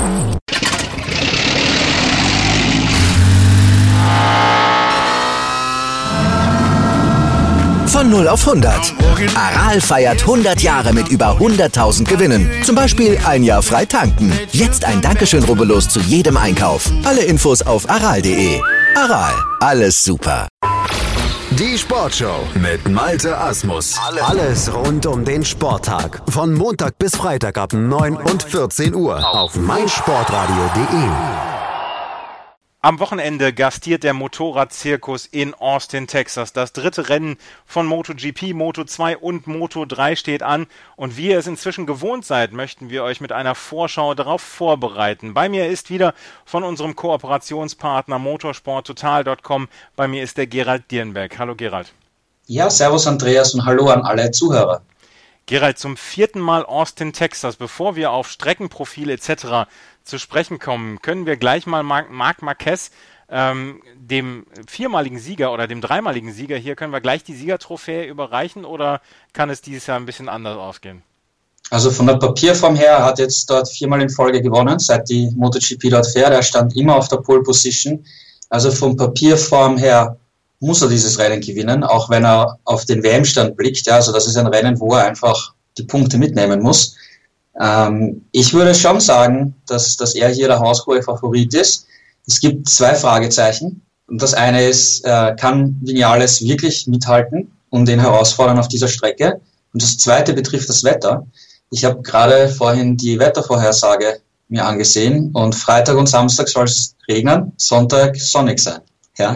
Von 0 auf 100. Aral feiert 100 Jahre mit über 100.000 Gewinnen. Zum Beispiel ein Jahr frei tanken. Jetzt ein Dankeschön, rubbellos zu jedem Einkauf. Alle Infos auf aral.de. Aral, alles super. Die Sportshow mit Malte Asmus. Alles rund um den Sporttag. Von Montag bis Freitag ab 9 und 14 Uhr auf meinsportradio.de. Am Wochenende gastiert der Motorradzirkus in Austin, Texas. Das dritte Rennen von MotoGP, Moto2 und Moto3 steht an. Und wie ihr es inzwischen gewohnt seid, möchten wir euch mit einer Vorschau darauf vorbereiten. Bei mir ist wieder von unserem Kooperationspartner motorsporttotal.com, bei mir ist der Gerald Dierenberg. Hallo Gerald. Ja, servus Andreas und hallo an alle Zuhörer. Gerald, zum 4. Mal Austin, Texas. Bevor wir auf Streckenprofile etc. zu sprechen kommen, können wir gleich mal Marc Marquez, dem viermaligen Sieger oder dem dreimaligen Sieger hier, können wir gleich die Siegertrophäe überreichen oder kann es dieses Jahr ein bisschen anders ausgehen? Also von der Papierform her, er hat jetzt dort 4-mal in Folge gewonnen, seit die MotoGP dort fährt. Er stand immer auf der Pole Position. Also von Papierform her muss er dieses Rennen gewinnen, auch wenn er auf den WM-Stand blickt. Ja, also das ist ein Rennen, wo er einfach die Punkte mitnehmen muss. Ich würde schon sagen, dass er hier der haushohe Favorit ist. Es gibt 2 Fragezeichen. Und das eine ist, kann Viñales wirklich mithalten und ihn herausfordern auf dieser Strecke? Und das zweite betrifft das Wetter. Ich habe gerade vorhin die Wettervorhersage mir angesehen und Freitag und Samstag soll es regnen, Sonntag sonnig sein. Ja.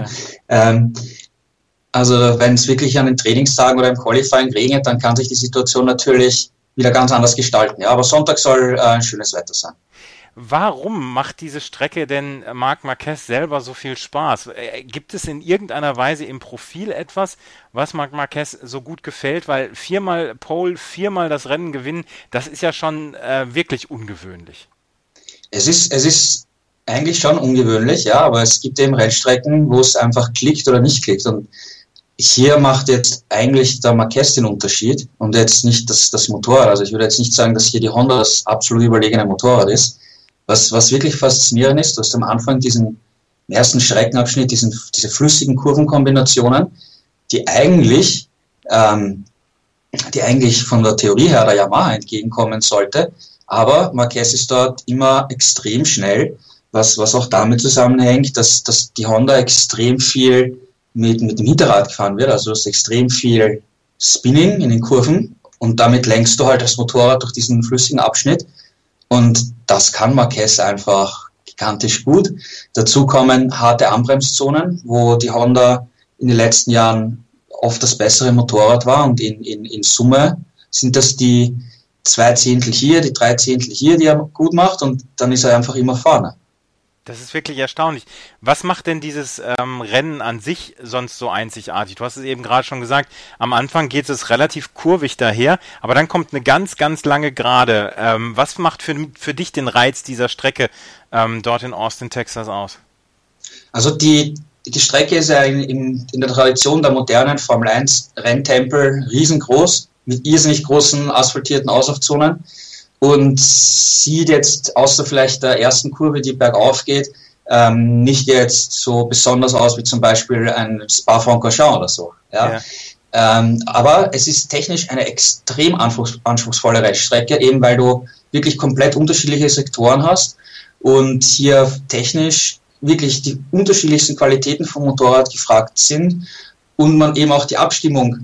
Also wenn es wirklich an den Trainingstagen oder im Qualifying regnet, dann kann sich die Situation natürlich wieder ganz anders gestalten. Ja, aber Sonntag soll ein schönes Wetter sein. Warum macht diese Strecke denn Marc Marquez selber so viel Spaß? Gibt es in irgendeiner Weise im Profil etwas, was Marc Marquez so gut gefällt? Weil 4-mal Pole, 4-mal das Rennen gewinnen, das ist ja schon wirklich ungewöhnlich. Es ist eigentlich schon ungewöhnlich, ja, aber es gibt eben Rennstrecken, wo es einfach klickt oder nicht klickt. Und hier macht jetzt eigentlich der Marquez den Unterschied und jetzt nicht das Motorrad. Also ich würde jetzt nicht sagen, dass hier die Honda das absolut überlegene Motorrad ist. Was wirklich faszinierend ist, du hast am Anfang diesen ersten Streckenabschnitt, diese flüssigen Kurvenkombinationen, die eigentlich von der Theorie her der Yamaha entgegenkommen sollte. Aber Marquez ist dort immer extrem schnell, was auch damit zusammenhängt, dass die Honda extrem viel mit dem Hinterrad gefahren wird. Also du hast extrem viel Spinning in den Kurven und damit lenkst du halt das Motorrad durch diesen flüssigen Abschnitt. Und das kann Marquez einfach gigantisch gut. Dazu kommen harte Anbremszonen, wo die Honda in den letzten Jahren oft das bessere Motorrad war. Und in Summe sind das die 2 Zehntel hier, die 3 Zehntel hier, die er gut macht. Und dann ist er einfach immer vorne. Das ist wirklich erstaunlich. Was macht denn dieses Rennen an sich sonst so einzigartig? Du hast es eben gerade schon gesagt, am Anfang geht es relativ kurvig daher, aber dann kommt eine ganz, ganz lange Gerade. Was macht für dich den Reiz dieser Strecke dort in Austin, Texas aus? Also die Strecke ist ja in der Tradition der modernen Formel 1 Renntempel riesengroß, mit irrsinnig großen asphaltierten Auslaufzonen. Und sieht jetzt, außer vielleicht der ersten Kurve, die bergauf geht, nicht jetzt so besonders aus wie zum Beispiel ein Spa-Francorchamps oder so. Ja? Aber es ist technisch eine extrem anspruchsvolle Rennstrecke, eben weil du wirklich komplett unterschiedliche Sektoren hast und hier technisch wirklich die unterschiedlichsten Qualitäten vom Motorrad gefragt sind und man eben auch die Abstimmung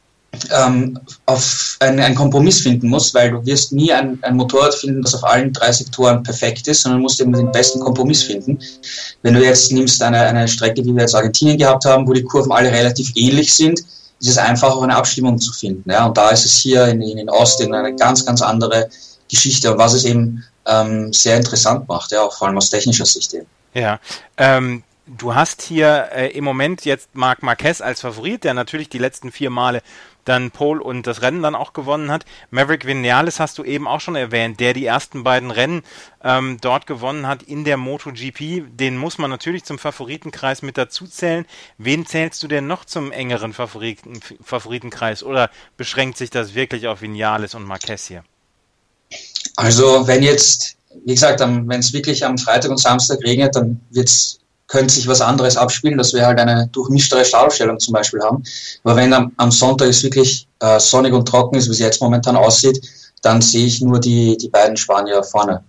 auf einen Kompromiss finden muss, weil du wirst nie ein Motorrad finden, das auf allen 3 Sektoren perfekt ist, sondern du musst eben den besten Kompromiss finden. Wenn du jetzt nimmst eine Strecke, wie wir jetzt Argentinien gehabt haben, wo die Kurven alle relativ ähnlich sind, ist es einfach auch eine Abstimmung zu finden. Ja? Und da ist es hier in Austin eine ganz, ganz andere Geschichte und was es eben sehr interessant macht, ja, auch vor allem aus technischer Sicht eben. Ja, du hast hier im Moment jetzt Marc Marquez als Favorit, der natürlich die letzten 4 Male dann Pole und das Rennen dann auch gewonnen hat. Maverick Viñales hast du eben auch schon erwähnt, der die ersten beiden Rennen dort gewonnen hat in der MotoGP. Den muss man natürlich zum Favoritenkreis mit dazu zählen. Wen zählst du denn noch zum engeren Favoritenkreis oder beschränkt sich das wirklich auf Viñales und Marquez hier? Also wenn jetzt wie gesagt, wenn es wirklich am Freitag und Samstag regnet, dann könnte sich was anderes abspielen, dass wir halt eine durchmischtere Startaufstellung zum Beispiel haben. Aber wenn am Sonntag es wirklich sonnig und trocken ist, wie es jetzt momentan aussieht, dann sehe ich nur die beiden Spanier vorne.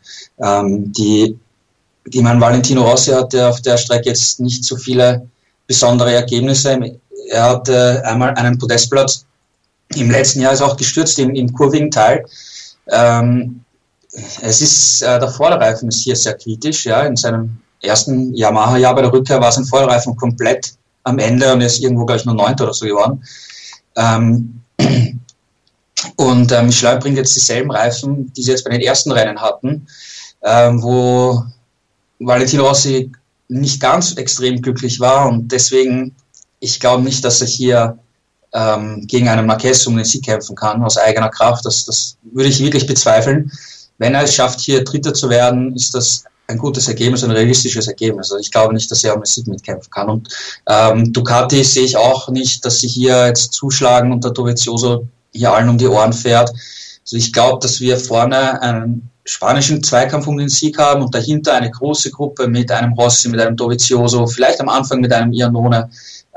Ich meine, Valentino Rossi hatte auf der Strecke jetzt nicht so viele besondere Ergebnisse. Er hatte einmal einen Podestplatz. Im letzten Jahr ist auch gestürzt im kurvigen Teil. Es ist, der Vorderreifen ist hier sehr kritisch, ja, in seinem ersten Yamaha-Jahr bei der Rückkehr war sein Vorderreifen komplett am Ende und er ist irgendwo, glaube ich, nur 9. oder so geworden. Michelin bringt jetzt dieselben Reifen, die sie jetzt bei den ersten Rennen hatten, wo Valentino Rossi nicht ganz extrem glücklich war und deswegen, ich glaube nicht, dass er hier gegen einen Marquez um den Sieg kämpfen kann, aus eigener Kraft. Das würde ich wirklich bezweifeln. Wenn er es schafft, hier Dritter zu werden, ist das ein gutes Ergebnis, ein realistisches Ergebnis. Also ich glaube nicht, dass er um den Sieg mitkämpfen kann. Und Ducati sehe ich auch nicht, dass sie hier jetzt zuschlagen und der Dovizioso hier allen um die Ohren fährt. Also ich glaube, dass wir vorne einen spanischen Zweikampf um den Sieg haben und dahinter eine große Gruppe mit einem Rossi, mit einem Dovizioso, vielleicht am Anfang mit einem Iannone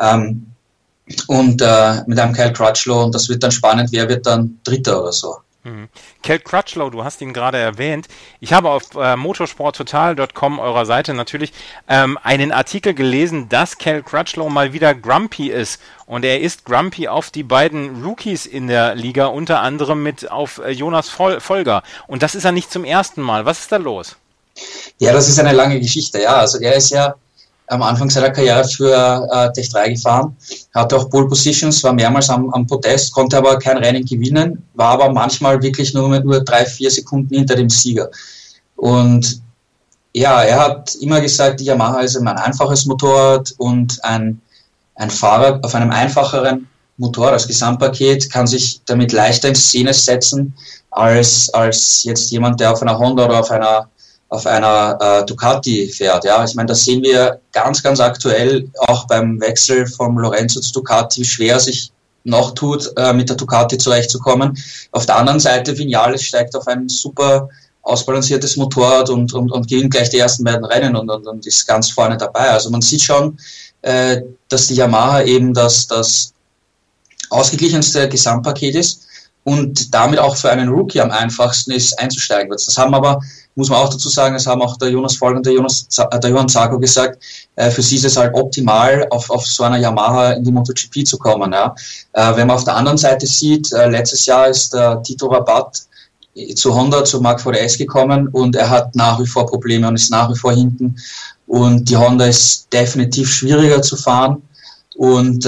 und mit einem Cal Crutchlow. Und das wird dann spannend, wer wird dann Dritter oder so. Cal Crutchlow, du hast ihn gerade erwähnt. Ich habe auf motorsporttotal.com, eurer Seite natürlich, einen Artikel gelesen, dass Cal Crutchlow mal wieder grumpy ist. Und er ist grumpy auf die beiden Rookies in der Liga, unter anderem auf Jonas Folger. Und das ist er nicht zum ersten Mal. Was ist da los? Ja, das ist eine lange Geschichte. Ja, also er ist ja am Anfang seiner Karriere für Tech 3 gefahren, hatte auch Pole Positions, war mehrmals am Podest, konnte aber kein Rennen gewinnen, war aber manchmal wirklich nur 3-4 Sekunden hinter dem Sieger. Und ja, er hat immer gesagt, die Yamaha ist ein einfaches Motorrad und ein Fahrer auf einem einfacheren Motorrad als Gesamtpaket kann sich damit leichter in Szene setzen als jetzt jemand, der auf einer Honda oder auf einer Ducati fährt. Ja, ich meine, das sehen wir ganz, ganz aktuell auch beim Wechsel vom Lorenzo zu Ducati, wie schwer sich noch tut, mit der Ducati zurechtzukommen. Auf der anderen Seite, Viñales steigt auf ein super ausbalanciertes Motorrad und gewinnt gleich die ersten beiden Rennen und ist ganz vorne dabei. Also man sieht schon, dass die Yamaha eben das ausgeglichenste Gesamtpaket ist und damit auch für einen Rookie am einfachsten ist, einzusteigen. Das haben aber, muss man auch dazu sagen, das haben auch der Jonas Folger und der Johann Zarco gesagt, für sie ist es halt optimal, auf so einer Yamaha in die MotoGP zu kommen. Ja. Wenn man auf der anderen Seite sieht, letztes Jahr ist der Tito Rabat zu Honda, zu Marc VDS gekommen und er hat nach wie vor Probleme und ist nach wie vor hinten und die Honda ist definitiv schwieriger zu fahren und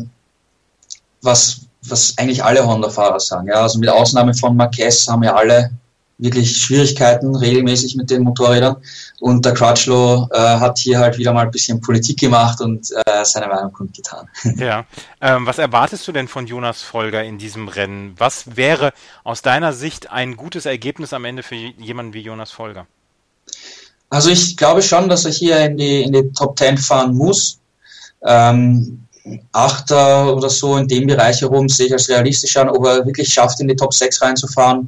was eigentlich alle Honda-Fahrer sagen. Ja, also mit Ausnahme von Marquez haben ja alle wirklich Schwierigkeiten regelmäßig mit den Motorrädern und der Crutchlow hat hier halt wieder mal ein bisschen Politik gemacht und seine Meinung kundgetan. Ja, was erwartest du denn von Jonas Folger in diesem Rennen? Was wäre aus deiner Sicht ein gutes Ergebnis am Ende für jemanden wie Jonas Folger? Also ich glaube schon, dass er hier in die Top 10 fahren muss. Achter oder so in dem Bereich herum sehe ich als realistisch an, ob er wirklich schafft, in die Top 6 reinzufahren.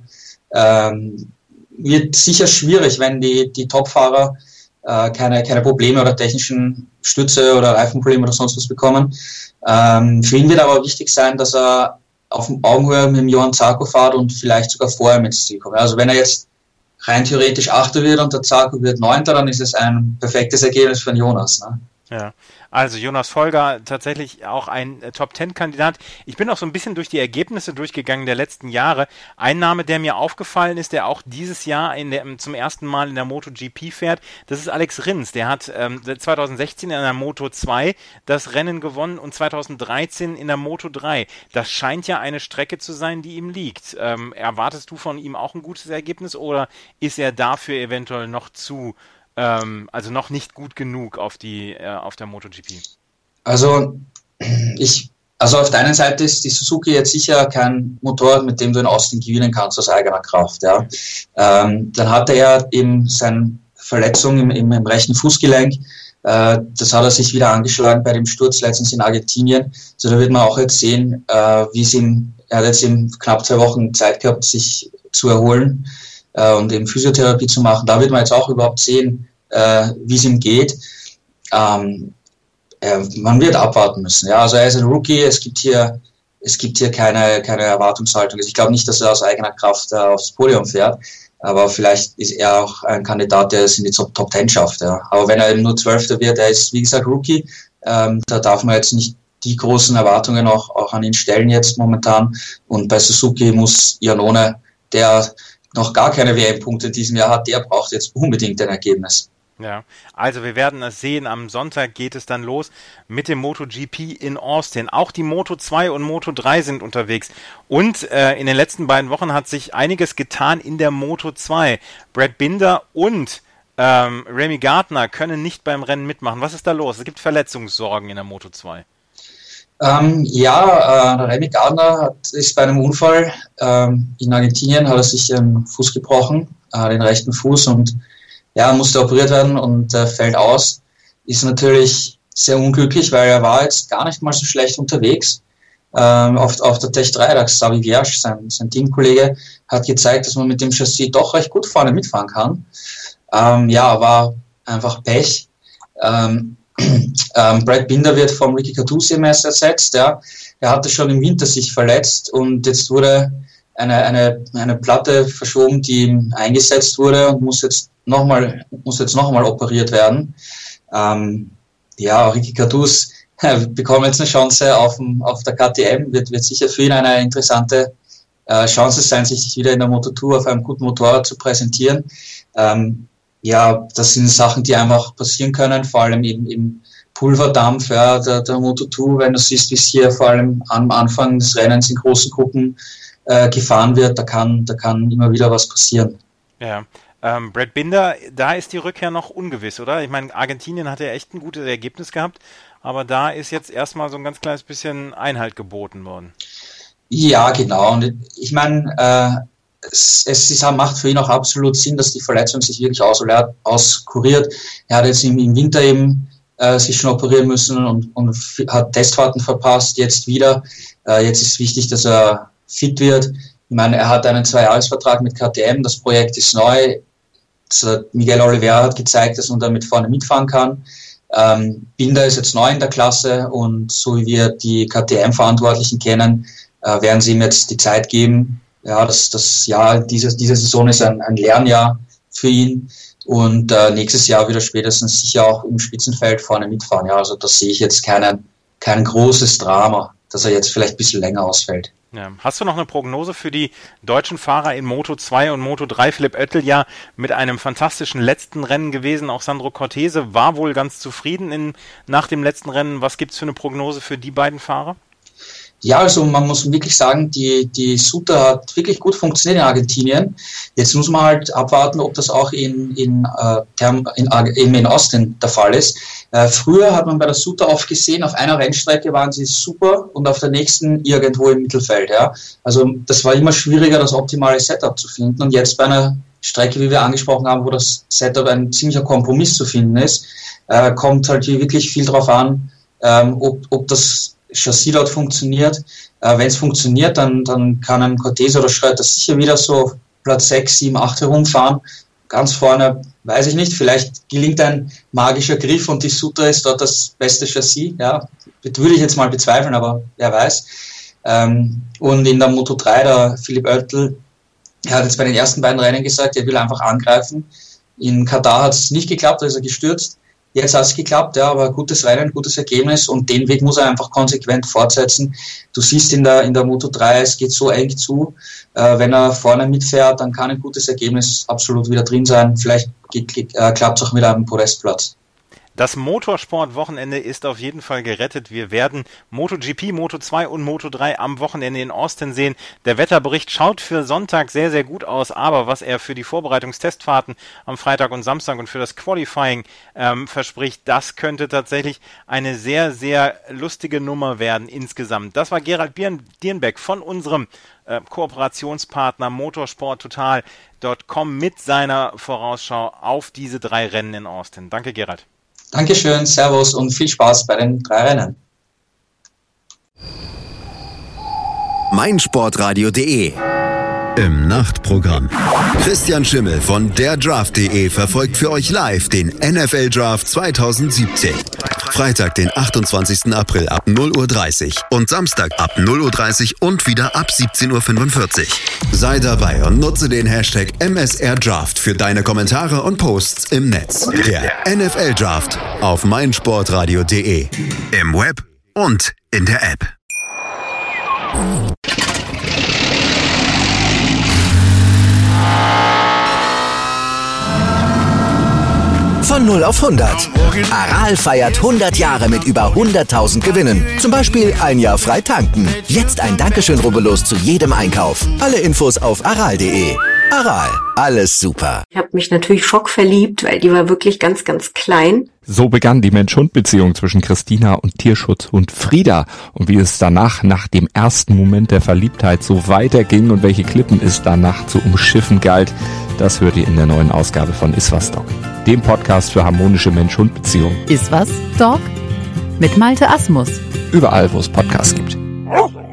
Wird sicher schwierig, wenn die Topfahrer keine Probleme oder technischen Stütze oder Reifenprobleme oder sonst was bekommen. Für ihn wird aber wichtig sein, dass er auf Augenhöhe mit dem Johann Zarco fährt und vielleicht sogar vorher mit ins Ziel kommt. Also wenn er jetzt rein theoretisch Achter wird und der Zarco wird Neunter, dann ist es ein perfektes Ergebnis für den Jonas. Ne? Ja, also Jonas Folger tatsächlich auch ein Top-10-Kandidat. Ich bin auch so ein bisschen durch die Ergebnisse durchgegangen der letzten Jahre. Ein Name, der mir aufgefallen ist, der auch dieses Jahr zum ersten Mal in der MotoGP fährt, das ist Alex Rins. Der hat 2016 in der Moto2 das Rennen gewonnen und 2013 in der Moto3. Das scheint ja eine Strecke zu sein, die ihm liegt. Erwartest du von ihm auch ein gutes Ergebnis oder ist er dafür eventuell noch also noch nicht gut genug auf der MotoGP? Also auf der einen Seite ist die Suzuki jetzt sicher kein Motorrad, mit dem du in Austin gewinnen kannst aus eigener Kraft. Ja. Dann hatte er eben seine Verletzung im rechten Fußgelenk. Das hat er sich wieder angeschlagen bei dem Sturz letztens in Argentinien. Also da wird man auch jetzt sehen, er hat jetzt eben knapp 2 Wochen Zeit gehabt, sich zu erholen. und eben Physiotherapie zu machen. Da wird man jetzt auch überhaupt sehen, wie es ihm geht. Man wird abwarten müssen. Ja, also er ist ein Rookie, es gibt hier keine Erwartungshaltung. Ich glaube nicht, dass er aus eigener Kraft aufs Podium fährt, aber vielleicht ist er auch ein Kandidat, der es in die Top 10 schafft. Ja. Aber wenn er eben nur 12. wird, er ist wie gesagt Rookie, da darf man jetzt nicht die großen Erwartungen auch an ihn stellen jetzt momentan. Und bei Suzuki muss Iannone, der noch gar keine WM-Punkte in diesem Jahr hat, der braucht jetzt unbedingt ein Ergebnis. Ja, also wir werden es sehen, am Sonntag geht es dann los mit dem MotoGP in Austin. Auch die Moto2 und Moto3 sind unterwegs und in den letzten beiden Wochen hat sich einiges getan in der Moto2. Brad Binder und Remy Gardner können nicht beim Rennen mitmachen. Was ist da los? Es gibt Verletzungssorgen in der Moto2. Remy Gardner ist bei einem Unfall in Argentinien, hat er sich den Fuß gebrochen, den rechten Fuß, und musste operiert werden und fällt aus. Ist natürlich sehr unglücklich, weil er war jetzt gar nicht mal so schlecht unterwegs. Auf der Tech 3, Xavi Vierge, sein Teamkollege, hat gezeigt, dass man mit dem Chassis doch recht gut vorne mitfahren kann. War einfach Pech. Brad Binder wird vom Ricky Carducci ersetzt. Ja. Er hatte schon im Winter sich verletzt und jetzt wurde eine Platte verschoben, die ihm eingesetzt wurde und muss jetzt nochmal operiert werden. Ricky Carducci bekommt jetzt eine Chance auf der KTM, wird sicher für ihn eine interessante Chance sein, sich wieder in der Moto2 auf einem guten Motorrad zu präsentieren. Das sind Sachen, die einfach passieren können, vor allem im Pulverdampf der Moto2, wenn du siehst, wie es hier vor allem am Anfang des Rennens in großen Gruppen gefahren wird, da kann immer wieder was passieren. Ja, Brad Binder, da ist die Rückkehr noch ungewiss, oder? Ich meine, Argentinien hat ja echt ein gutes Ergebnis gehabt, aber da ist jetzt erstmal so ein ganz kleines bisschen Einhalt geboten worden. Ja, genau. Und ich meine, es macht für ihn auch absolut Sinn, dass die Verletzung sich wirklich auskuriert. Er hat jetzt im Winter eben sich schon operieren müssen und hat Testfahrten verpasst, jetzt wieder. Jetzt ist wichtig, dass er fit wird. Ich meine, er hat einen 2-Jahres-Vertrag mit KTM, das Projekt ist neu. Miguel Oliveira hat gezeigt, dass man damit vorne mitfahren kann. Binder ist jetzt neu in der Klasse und so wie wir die KTM-Verantwortlichen kennen, werden sie ihm jetzt die Zeit geben. Ja, das Jahr, diese Saison ist ein Lernjahr für ihn und nächstes Jahr wieder spätestens sicher auch im Spitzenfeld vorne mitfahren. Ja, also da sehe ich jetzt kein großes Drama, dass er jetzt vielleicht ein bisschen länger ausfällt. Ja. Hast du noch eine Prognose für die deutschen Fahrer in Moto2 und Moto3? Philipp Oettel ja mit einem fantastischen letzten Rennen gewesen. Auch Sandro Cortese war wohl ganz zufrieden nach dem letzten Rennen. Was gibt es für eine Prognose für die beiden Fahrer? Ja, also man muss wirklich sagen, die Suter hat wirklich gut funktioniert in Argentinien. Jetzt muss man halt abwarten, ob das auch in Austin der Fall ist. Früher hat man bei der Suter oft gesehen, auf einer Rennstrecke waren sie super und auf der nächsten irgendwo im Mittelfeld. Ja. Also das war immer schwieriger, das optimale Setup zu finden. Und jetzt bei einer Strecke, wie wir angesprochen haben, wo das Setup ein ziemlicher Kompromiss zu finden ist, kommt halt wirklich viel drauf an, ob das Chassis dort funktioniert. Wenn es funktioniert, dann kann ein Cortese oder Schröter sicher wieder so Platz 6, 7, 8 herumfahren. Ganz vorne, weiß ich nicht, vielleicht gelingt ein magischer Griff und die Suter ist dort das beste Chassis. Ja, das würde ich jetzt mal bezweifeln, aber wer weiß. Und in der Moto3, der Philipp Oettel, er hat jetzt bei den ersten beiden Rennen gesagt, er will einfach angreifen. In Katar hat es nicht geklappt, da ist er gestürzt. Jetzt hat es geklappt, ja, aber gutes Rennen, gutes Ergebnis und den Weg muss er einfach konsequent fortsetzen. Du siehst in der Moto3, es geht so eng zu. Wenn er vorne mitfährt, dann kann ein gutes Ergebnis absolut wieder drin sein. Vielleicht klappt es auch mit einem Podestplatz. Das Motorsport-Wochenende ist auf jeden Fall gerettet. Wir werden MotoGP, Moto2 und Moto3 am Wochenende in Austin sehen. Der Wetterbericht schaut für Sonntag sehr, sehr gut aus, aber was er für die Vorbereitungstestfahrten am Freitag und Samstag und für das Qualifying verspricht, das könnte tatsächlich eine sehr, sehr lustige Nummer werden insgesamt. Das war Gerald Dierenbeck von unserem Kooperationspartner motorsporttotal.com mit seiner Vorausschau auf diese 3 Rennen in Austin. Danke, Gerald. Dankeschön, Servus und viel Spaß bei den 3 Rennen. meinsportradio.de im Nachtprogramm. Christian Schimmel von derdraft.de verfolgt für euch live den NFL Draft 2017. Freitag, den 28. April ab 0:30 Uhr und Samstag ab 0:30 Uhr und wieder ab 17:45 Uhr. Sei dabei und nutze den Hashtag MSRDraft für deine Kommentare und Posts im Netz. Der NFL Draft auf meinsportradio.de, im Web und in der App. Von 0 auf 100. Aral feiert 100 Jahre mit über 100.000 Gewinnen. Zum Beispiel ein Jahr frei tanken. Jetzt ein Dankeschön, rubbellos zu jedem Einkauf. Alle Infos auf aral.de. Aral, alles super. Ich habe mich natürlich schockverliebt, weil die war wirklich ganz, ganz klein. So begann die Mensch-Hund-Beziehung zwischen Christina und Tierschutzhund Frieda. Und wie es danach, nach dem ersten Moment der Verliebtheit, so weiterging und welche Klippen es danach zu umschiffen galt, das hört ihr in der neuen Ausgabe von Iswas Dog, dem Podcast für harmonische Mensch-Hund-Beziehungen. Iswas Dog mit Malte Asmus. Überall, wo es Podcasts gibt.